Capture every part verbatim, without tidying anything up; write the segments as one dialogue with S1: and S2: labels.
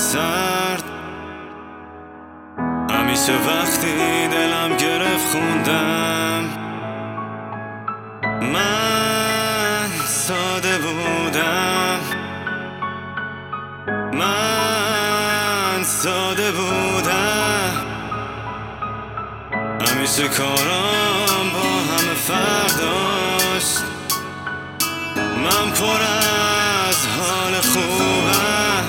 S1: سرد. همیشه وقتی دلم گرفت خوندم من ساده بودم، من ساده بودم. همیشه کارام با همه فرداشت، من پر از حال خوبم.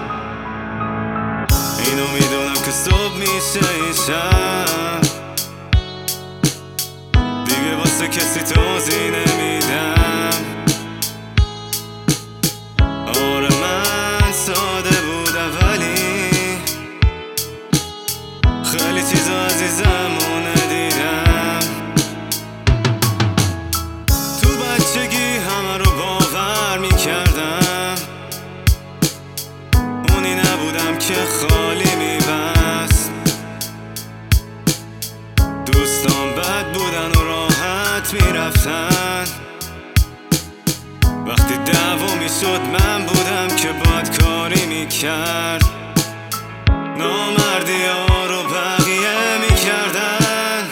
S1: اینو میدونم که صبح میشه این شب، دیگه واسه کسی توضیح نمیدم. آره من ساده بودم ولی خیلی چیزا عزیزمونه دیدم. تو بچگی همه رو باور میکردم، اونی نبودم که خالی میبست. دوستان بد بودن و راحت میرفتن، وقتی دعوا میشد من بودم که باید کاری میکرد. نامردی ها رو بقیه میکردن،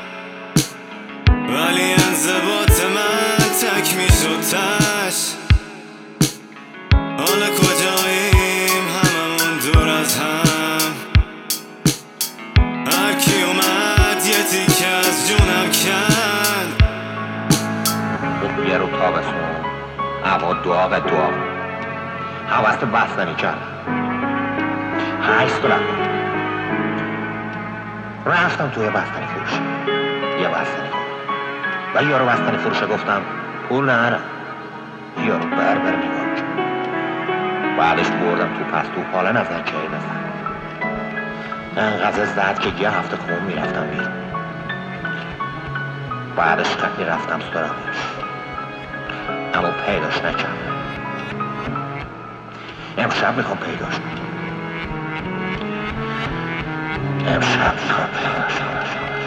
S1: ولی انضباط من تک میشد تش. حالا کجاییم هممون دور از هم، هرکی اومد یه تیکه از جونم کن.
S2: یه رو تابستون هوا دعا و دعا حوست بستنی کرد. هشت دلار رفتم توی بستنی فروش یه بستنی و یارو بستنی فروشه گفتم پول نهارم. یارو بر بر نگاه کرد، بعدش بردم تو پس تو حالا نظر چه بزن. انقدر زد که یه هفته خون میرفتم بیرون. بعدش قد میرفتم سراغش اما پیداش نکردم. امشب میخوام پیداش کنم، امشب میخوام پیداش کنم.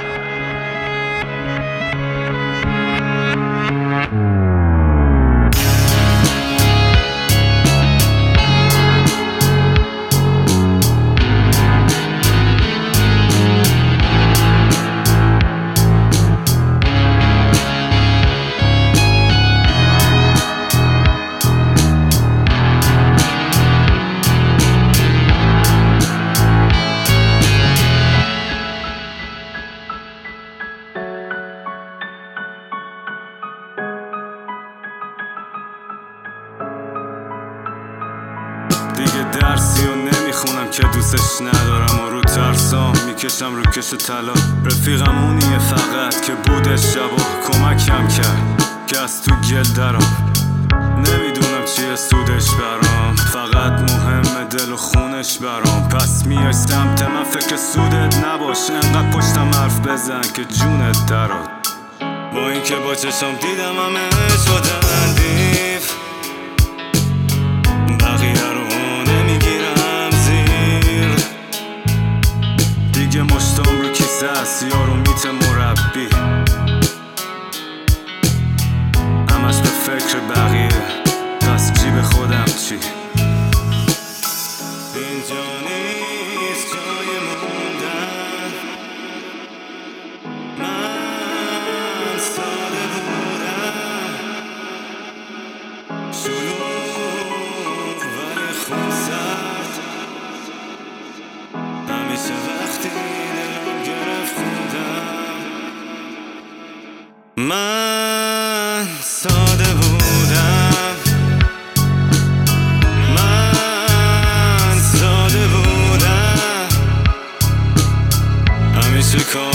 S1: دیگه درسی و نمیخونم که دوستش ندارم و رو ترسام میکشم رو کش طلا. رفیقم اونیه فقط که بودش شبا کمکم کرد که از تو گل درام. نمیدونم چیه سودش برام، فقط مهمه دل و خونش برام. پس میای سمت من فکر سودت نباش، انقدر پشتم حرف بزن که جونت دراد. با اینکه با چشم دیدم همه شدن دیو، بقیه رو نمیگیرم زیر. دیگه مشتام رو کیسه است یارو میت مربی، همش به فکر بقیه، پس جیب خودم چی؟ اینجا نیست جای موندن، من ساده بودم. شلوغ ولی خون سرد، همیشه وقتی دلم گرفت خوندم من ساده بودم، من ساده بودم. همیشه کار